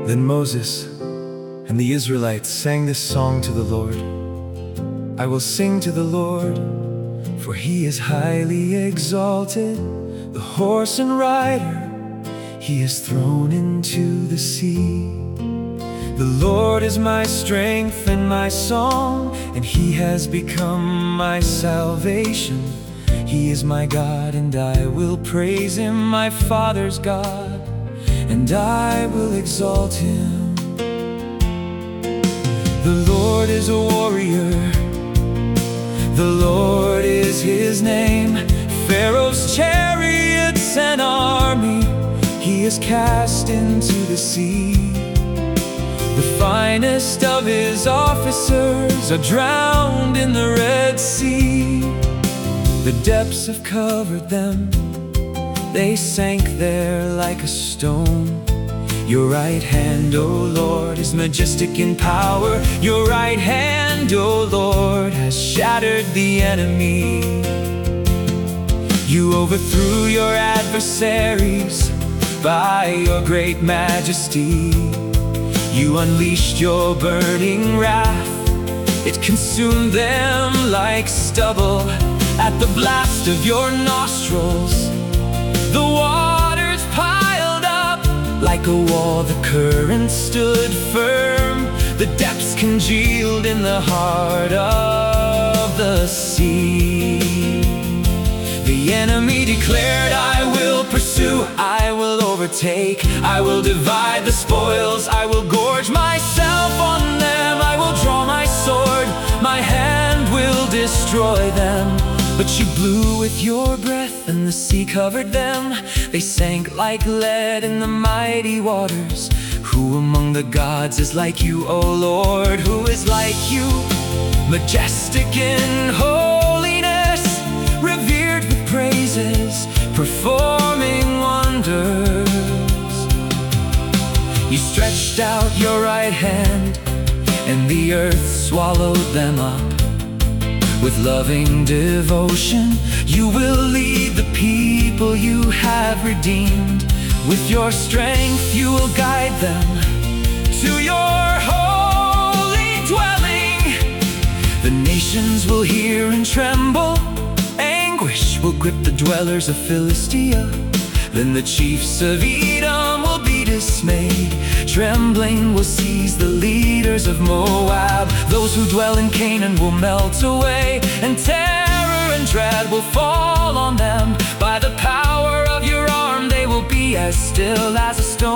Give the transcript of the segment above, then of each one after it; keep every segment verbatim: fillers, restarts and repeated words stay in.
Then Moses and the Israelites sang this song to the Lord. I will sing to the Lord, for he is highly exalted. The horse and rider he has thrown into the sea. The Lord is my strength and my song, and he has become my salvation. He is my God, and I will praise him, my Father's God, and I will exalt him. The Lord is a warrior, the Lord is his name. Pharaoh's chariots and army he has cast into the sea. The finest of his officers are drowned in the Red Sea. The depths have covered them, they sank there like a stone. Your right hand, O Lord, is majestic in power. Your right hand, O Lord, has shattered the enemy. You overthrew your adversaries by your great majesty. You unleashed your burning wrath, it consumed them like stubble. At the blast of your nostrils, the waters piled up like a wall. The current stood firm, the depths congealed in the heart of the sea. The enemy declared, I will pursue, I will overtake, I will divide the spoils, I will gorge myself on them, I will draw my sword, my hand will destroy them. But you blew with your breath and the sea covered them. They sank like lead in the mighty waters. Who among the gods is like you, O Lord? Who is like you? Majestic in holiness, revered with praises, performing wonders. You stretched out your right hand, and the earth swallowed them up. With loving devotion, you will lead the people you have redeemed. With your strength, you will guide them to your holy dwelling. The nations will hear and tremble. Anguish will grip the dwellers of Philistia. Then the chiefs of Edom will be dismayed. Trembling will seize the leaders of Moab. Those who dwell in Canaan will melt away, and terror and dread will fall on them. By the power of your arm they will be as still as a stone,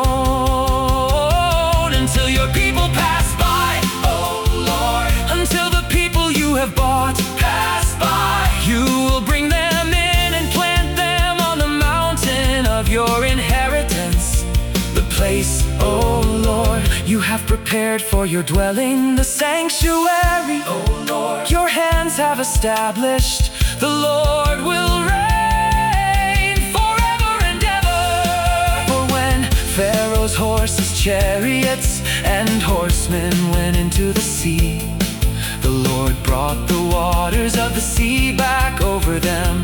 until your people pass by, oh Lord. Until the people you have bought pass by. You will bring them in and plant them on the mountain of your inheritance, the place, oh Lord, you have prepared for your dwelling, the sanctuary, oh Lord, your hands have established. The Lord will reign forever and ever. For when Pharaoh's horses, chariots, and horsemen went into the sea, the Lord brought the waters of the sea back over them.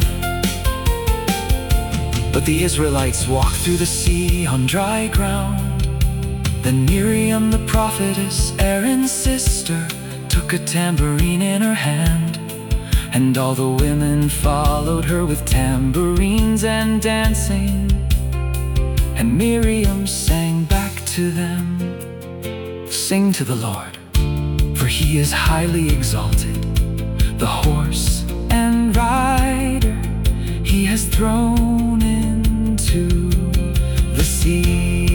But the Israelites walked through the sea on dry ground. Then Miriam the prophetess, Aaron's sister, took a tambourine in her hand, and all the women followed her with tambourines and dancing. And Miriam sang back to them, sing to the Lord, for he is highly exalted. The horse and rider he has thrown into the sea.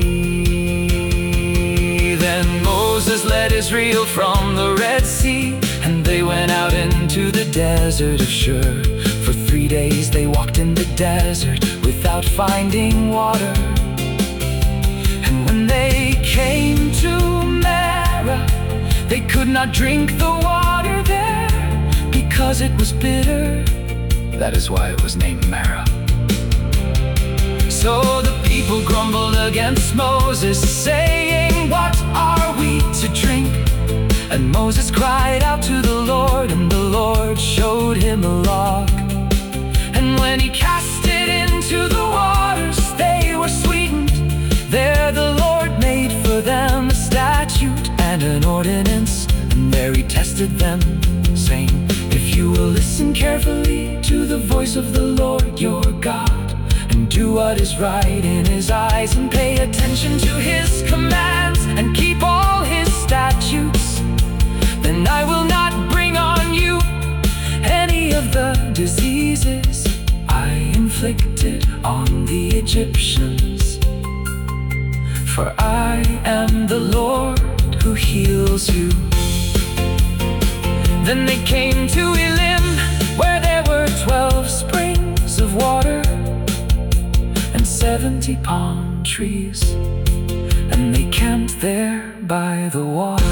Then Moses led Israel from the Red Sea, and they went out into the desert of Shur. For three days they walked in the desert without finding water. And when they came to Marah, they could not drink the water there, because it was bitter. That is why it was named Marah. So the people grumbled against Moses, saying, what are we to drink? And Moses cried out to the Lord, and the Lord showed him a log. And when he cast it into the waters, they were sweetened. There the Lord made for them tasted them, saying, "If you will listen carefully to the voice of the Lord your God, and do what is right in His eyes, and pay attention to His commands, and keep all His statutes, then I will not bring on you any of the diseases I inflicted on the Egyptians. For I am the Lord who heals you." Then they came to Elim, where there were twelve springs of water and seventy palm trees, and they camped there by the water.